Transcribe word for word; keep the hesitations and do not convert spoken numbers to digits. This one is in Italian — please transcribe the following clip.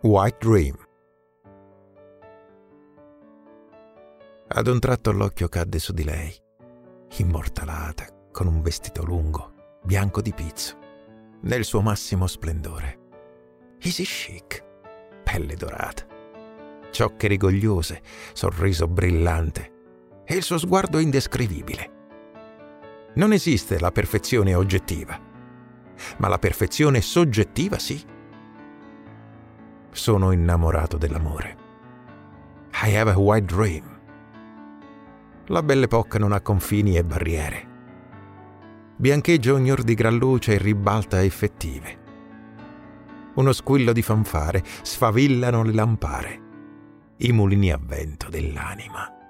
White Dream. Ad un tratto l'occhio cadde su di lei, immortalata, con un vestito lungo, bianco di pizzo, nel suo massimo splendore. Easy chic, pelle dorata, ciocche rigogliose, sorriso brillante e il suo sguardo indescrivibile. Non esiste la perfezione oggettiva, ma la perfezione soggettiva sì. Sono innamorato dell'amore. I have a white dream. La Belle Époque non ha confini e barriere. Biancheggia ogni or di gran luce e ribalta effettive. Uno squillo di fanfare sfavillano le lampare, i mulini a vento dell'anima.